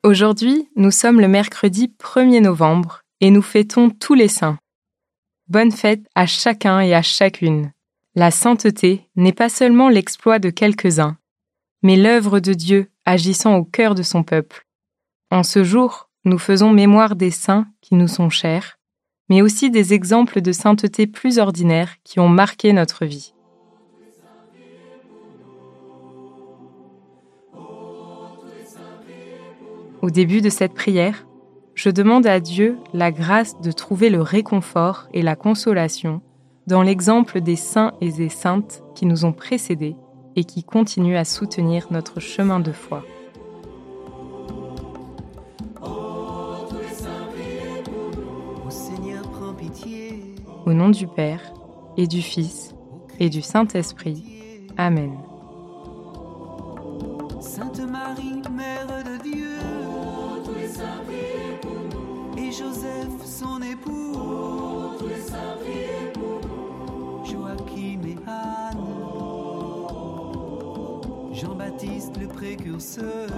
Aujourd'hui, nous sommes le mercredi 1er novembre et nous fêtons tous les saints. Bonne fête à chacun et à chacune. La sainteté n'est pas seulement l'exploit de quelques-uns, mais l'œuvre de Dieu agissant au cœur de son peuple. En ce jour, nous faisons mémoire des saints qui nous sont chers, mais aussi des exemples de sainteté plus ordinaires qui ont marqué notre vie. Au début de cette prière, je demande à Dieu la grâce de trouver le réconfort et la consolation dans l'exemple des saints et des saintes qui nous ont précédés et qui continuent à soutenir notre chemin de foi. Au nom du Père, et du Fils, et du Saint-Esprit. Amen. Sainte Marie, Mère de Dieu, et Joseph, son époux, Joachim et Anne, Jean-Baptiste le précurseur,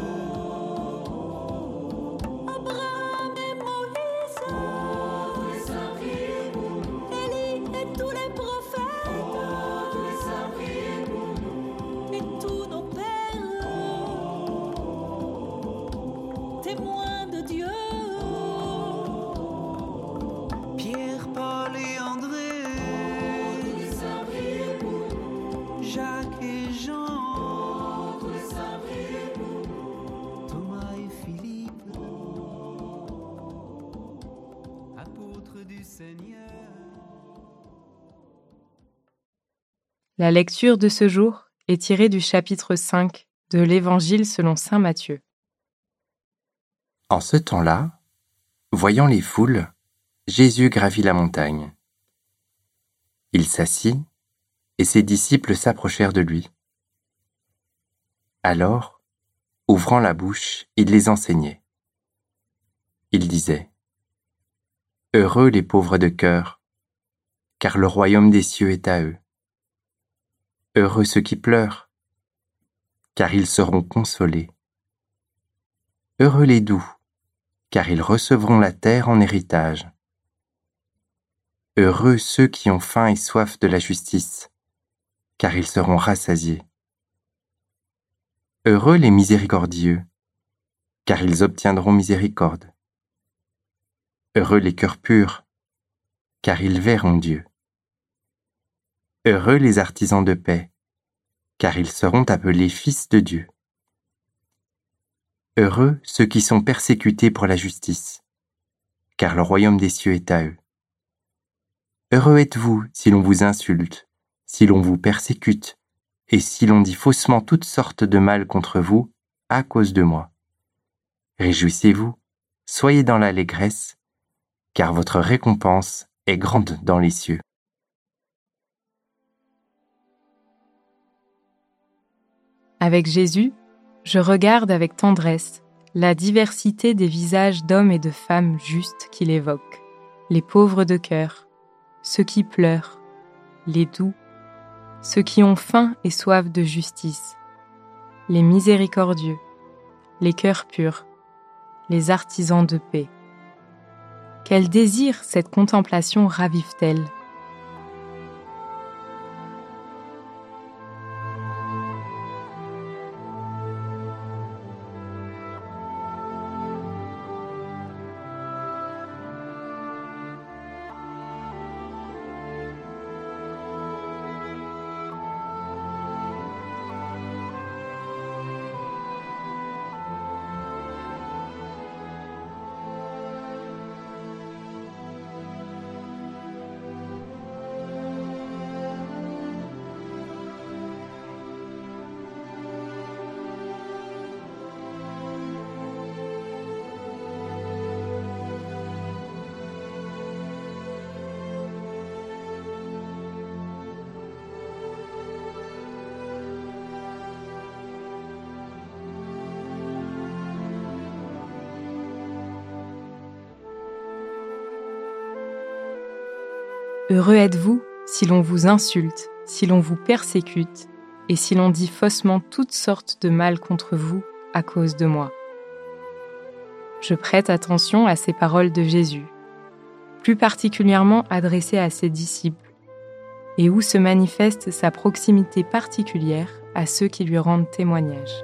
Abraham et Moïse, Élie et tous les prophètes, et tous nos pères, témoins de Dieu, Pierre, Paul et André, Jacques et Jean, Thomas et Philippe, apôtres du Seigneur. La lecture de ce jour est tirée du chapitre 5 de l'Évangile selon saint Matthieu. En ce temps-là, voyant les foules, Jésus gravit la montagne. Il s'assit, et ses disciples s'approchèrent de lui. Alors, ouvrant la bouche, il les enseignait. Il disait : « Heureux les pauvres de cœur, car le royaume des cieux est à eux. Heureux ceux qui pleurent, car ils seront consolés. Heureux les doux, car ils recevront la terre en héritage. Heureux ceux qui ont faim et soif de la justice, car ils seront rassasiés. Heureux les miséricordieux, car ils obtiendront miséricorde. Heureux les cœurs purs, car ils verront Dieu. Heureux les artisans de paix, car ils seront appelés fils de Dieu. Heureux ceux qui sont persécutés pour la justice, car le royaume des cieux est à eux. Heureux êtes-vous si l'on vous insulte, si l'on vous persécute, et si l'on dit faussement toutes sortes de mal contre vous à cause de moi. Réjouissez-vous, soyez dans l'allégresse, car votre récompense est grande dans les cieux. Avec Jésus, je regarde avec tendresse la diversité des visages d'hommes et de femmes justes qu'il évoque, les pauvres de cœur, ceux qui pleurent, les doux, ceux qui ont faim et soif de justice, les miséricordieux, les cœurs purs, les artisans de paix. Quel désir cette contemplation ravive-t-elle ? Heureux êtes-vous si l'on vous insulte, si l'on vous persécute, et si l'on dit faussement toutes sortes de mal contre vous à cause de moi. Je prête attention à ces paroles de Jésus, plus particulièrement adressées à ses disciples, et où se manifeste sa proximité particulière à ceux qui lui rendent témoignage.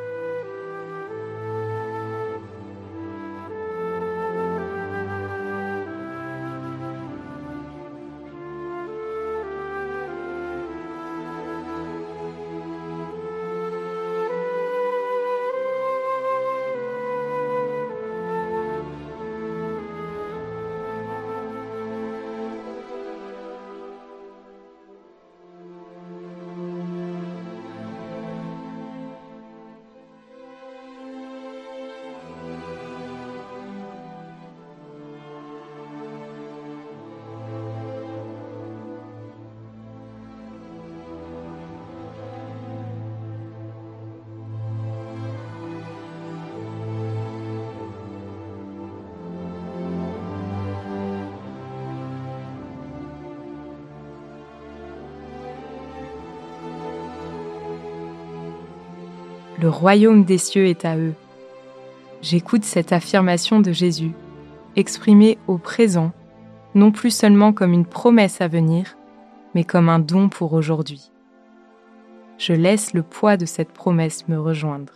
Le royaume des cieux est à eux. J'écoute cette affirmation de Jésus, exprimée au présent, non plus seulement comme une promesse à venir, mais comme un don pour aujourd'hui. Je laisse le poids de cette promesse me rejoindre.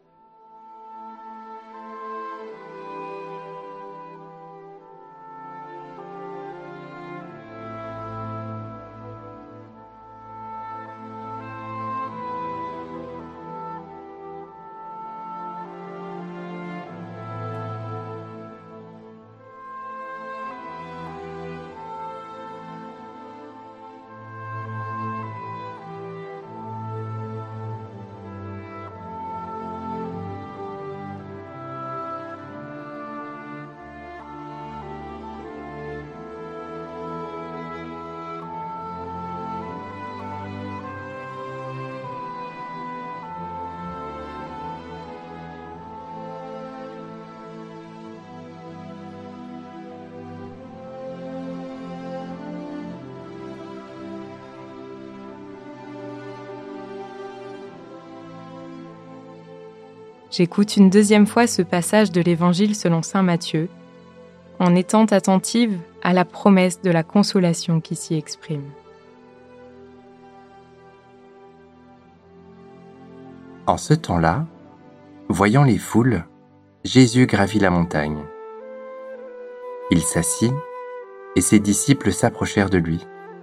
J'écoute une deuxième fois ce passage de l'Évangile selon saint Matthieu, en étant attentive à la promesse de la consolation qui s'y exprime. En ce temps-là, voyant les foules, Jésus gravit la montagne. Il s'assit, et ses disciples s'approchèrent de lui.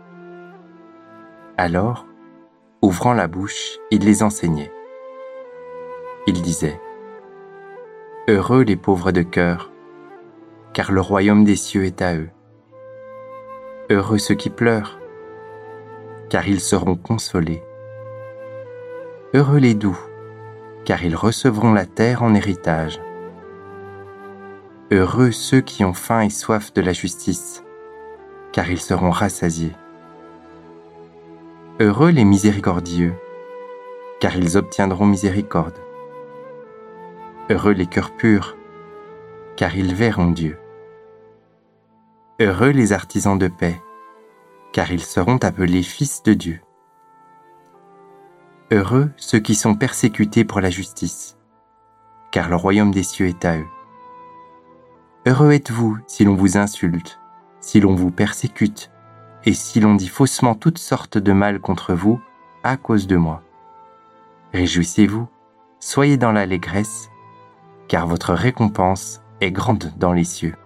Alors, ouvrant la bouche, il les enseignait. Il disait : « Heureux les pauvres de cœur, car le royaume des cieux est à eux. Heureux ceux qui pleurent, car ils seront consolés. Heureux les doux, car ils recevront la terre en héritage. Heureux ceux qui ont faim et soif de la justice, car ils seront rassasiés. Heureux les miséricordieux, car ils obtiendront miséricorde. Heureux les cœurs purs, car ils verront Dieu. Heureux les artisans de paix, car ils seront appelés fils de Dieu. Heureux ceux qui sont persécutés pour la justice, car le royaume des cieux est à eux. Heureux êtes-vous si l'on vous insulte, si l'on vous persécute, et si l'on dit faussement toutes sortes de mal contre vous à cause de moi. Réjouissez-vous, soyez dans l'allégresse, car votre récompense est grande dans les cieux.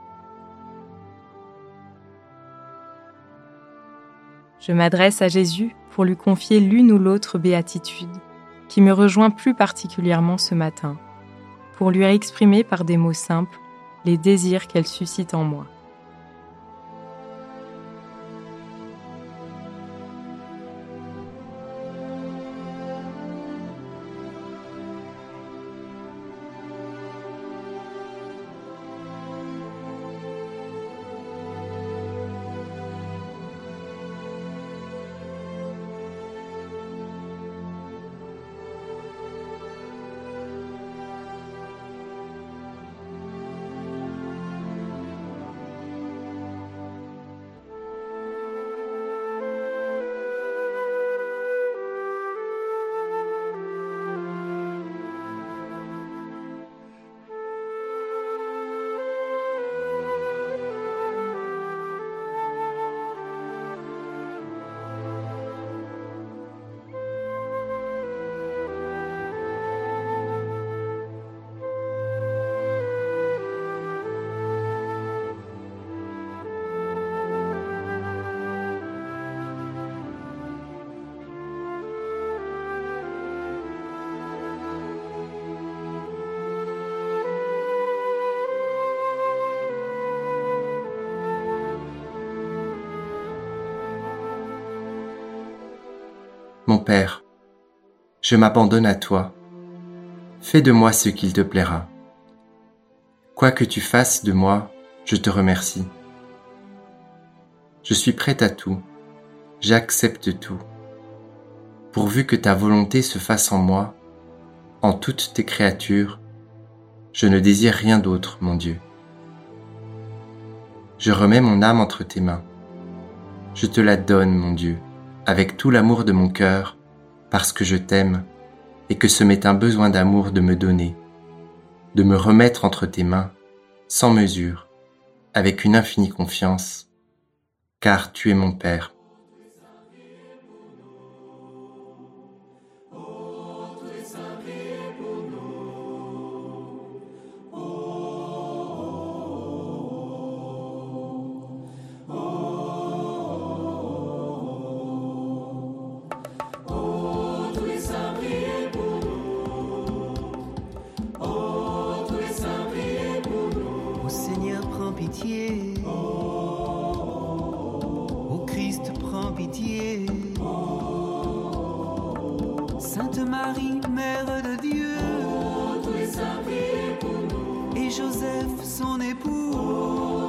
Je m'adresse à Jésus pour lui confier l'une ou l'autre béatitude qui me rejoint plus particulièrement ce matin, pour lui exprimer par des mots simples les désirs qu'elle suscite en moi. Mon Père, je m'abandonne à toi. Fais de moi ce qu'il te plaira. Quoi que tu fasses de moi, je te remercie. Je suis prêt à tout, j'accepte tout. Pourvu que ta volonté se fasse en moi, en toutes tes créatures, je ne désire rien d'autre, mon Dieu. Je remets mon âme entre tes mains. Je te la donne, mon Dieu, avec tout l'amour de mon cœur, parce que je t'aime et que ce m'est un besoin d'amour de me donner, de me remettre entre tes mains, sans mesure, avec une infinie confiance, car tu es mon Père. Ô Seigneur, prends pitié. Ô Christ, prends pitié. Sainte Marie, Mère de Dieu. Et Joseph, son époux.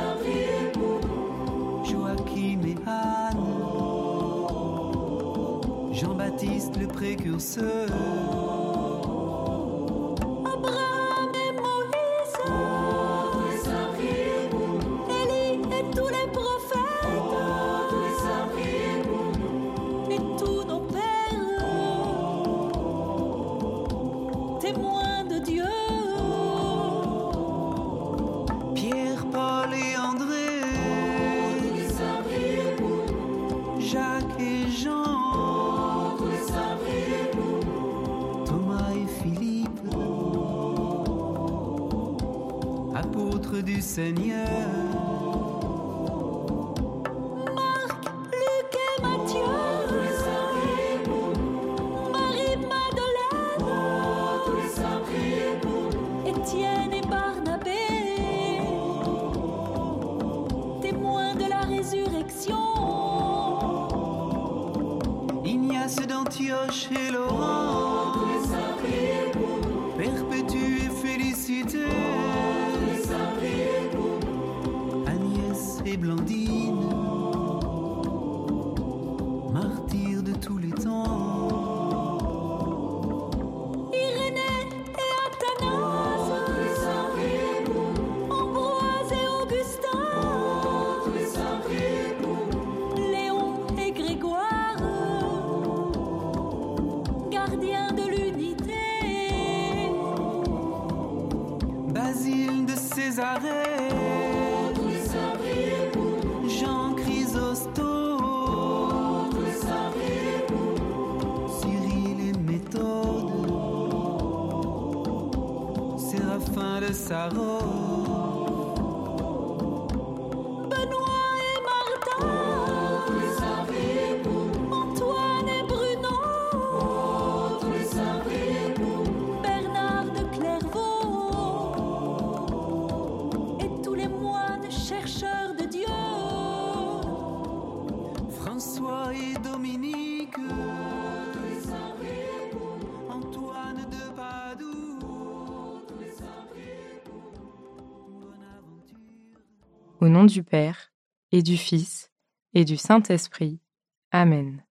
Joachim et Anne. Jean-Baptiste, le précurseur. Abraham et Moïse, Élie et tous les prophètes, et tous nos pères, témoins de Dieu. Pierre, Paul et André. Jacques et Jean. Thomas et Philippe. Apôtres du Seigneur. Marc, Luc et Matthieu, Marie-Madeleine, Étienne et Barnabé, témoins de la résurrection. Ignace d'Antioche et Laurent. Perpétue et Félicité. Agnès et Blandine. Martyrs de tous les temps. Irénée et Athanase, Ambroise et Augustin, Léon et Grégoire, gardiens de l'unité. Basile de Césarée. Jean Chrysostome. Cyril et Méthode. Séraphin de Saron. Benoît et Martin, Antoine et Bruno, Bernard de Clairvaux, et tous les moines chercheurs de Dieu. François et Dominique. Antoine de Padoue. Bonaventure. Au nom du Père, et du Fils, et du Saint-Esprit. Amen.